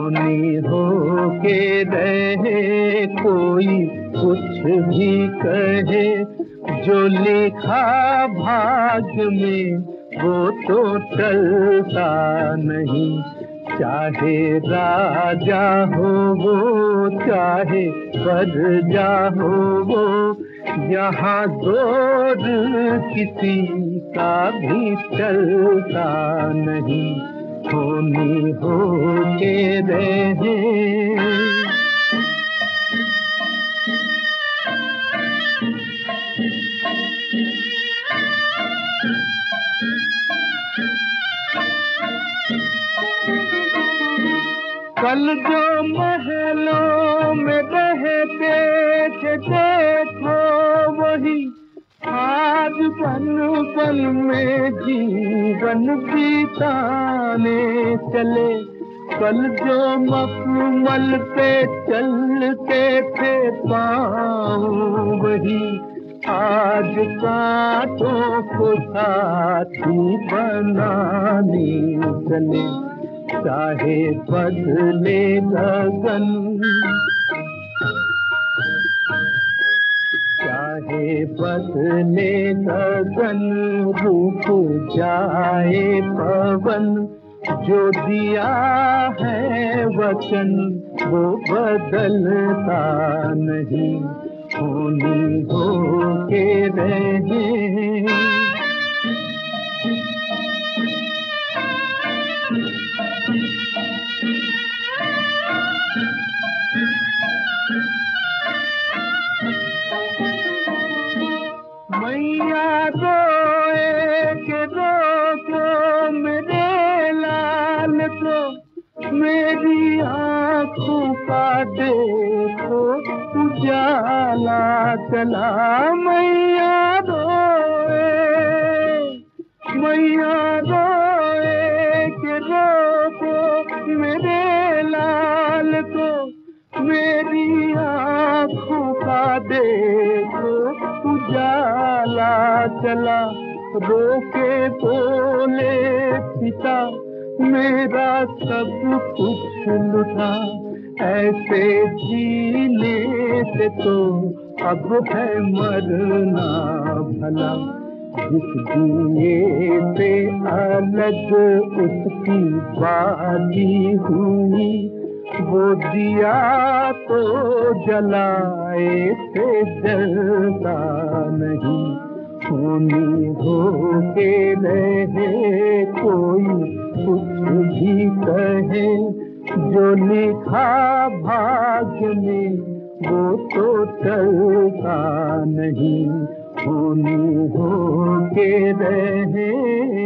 होनी हो के रहे कोई कुछ भी कहे, जो लिखा भाग्य में वो तो टलता नहीं। चाहे राजा हो वो चाहे प्रजा हो वो, यहाँ दौर किसी का भी चलता नहीं। होनी हो के रहे। कल जो महलों में रहते थे देखो वही आज पल पल में जीवन बिताने चले। कल जो मखमल पे चलते थे पाँव वही आज कांटों को साथी बनाने चले। चाहे बदले लगन चाहे बदले लगन, रूप जाए पवन, जो दिया है वचन वो बदलता नहीं। होनी हो के रहे। मैया रोए के रोको मेरे लाल को, मेरी आँखों का देखो उजाला चला। मैया रोए के रोको मेरे लाल को, मेरी आँखों का देखो उजाला चला। रोके बोले पिता मेरा सब कुछ लुटा, ऐसे जीने से तो अब है मरना भला। जिस दिए पे अलग उसकी बाजी हुई, वो दिया तो जलाए से जलता नहीं। होनी हो के रहे कोई कुछ भी कहे, जो लिखा भाग्य में वो तो टलता नहीं। होनी हो के रहे।